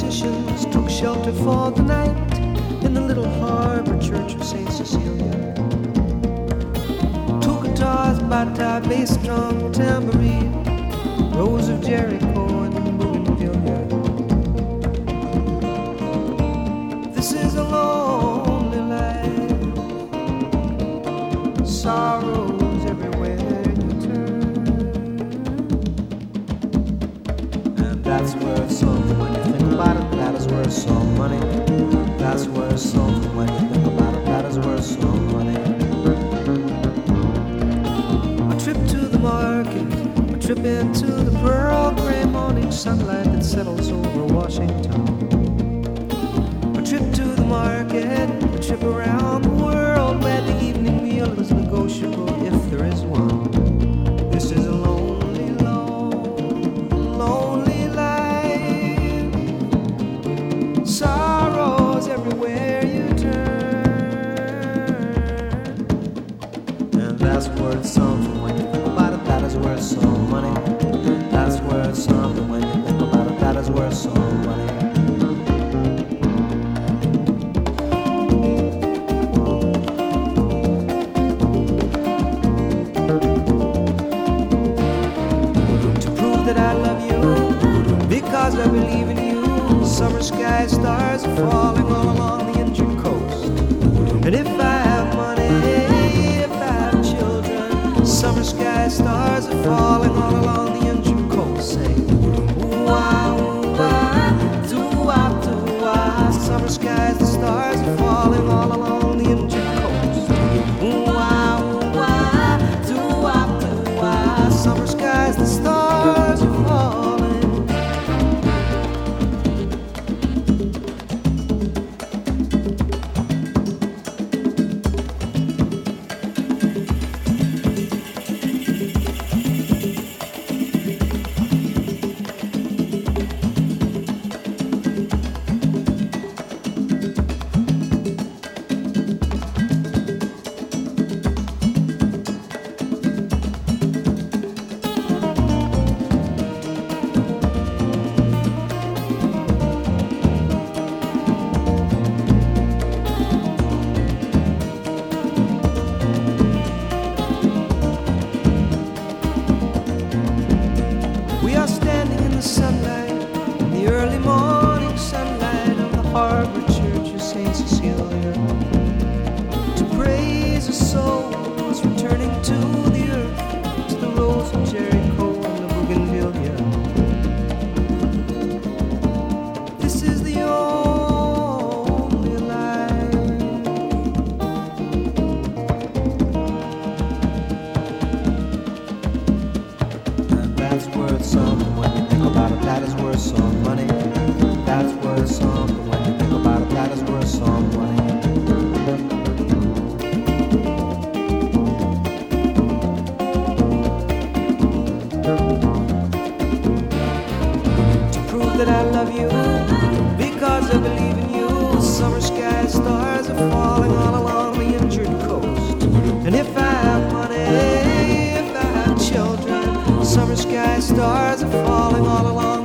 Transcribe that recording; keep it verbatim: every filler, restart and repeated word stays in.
musicians took shelter for the night in the little harbor church of Saint Cecilia. Two guitars, bata, bass drum, tambourine, Rose of Jericho and bougainvillea. This is a lonely life, sorrows everywhere you turn, and that's where it's something when you think about it. That is where it's some money. That's where it's something when you think about it. That is where it's some money. A trip to the market, a trip into the pearl gray morning sunlight that settles over Washington. A trip to the market, a trip around the world where the evening meal is negotiable if there is one. This is a lonely, lone, lonely life. Sorrows everywhere you turn, and that's where it's something when you think about it. That is where it's some money. That's where it's something when you think about it. That is where it's some money. To prove that I love you, because I believe in you, summer sky stars are falling all along the injured coast. And if I have money, if I have children, summer sky stars are falling all along the injured coast. Say, ooh-ah, ooh-ah, doo-ah, doo-ah. Summer skies, the stars are falling all along the injured coast. Ooh-ah, ooh-ah, doo-ah, doo-ah. Summer skies, the stars are falling. We are standing in the sunlight, in the early morning sunlight of the harbor church of Saint Cecilia, to praise the souls returning to the earth, to the Rose of Jericho and the bougainvillea. This is the only life. And that's where it's something when you think about it. That is where it's some money. That's where it's something when you think about it. That is where it's some money. To prove that I love you, because I believe in you, summer sky stars are falling all along the injured coast. And if I have money, if I have children, summer sky stars are falling all along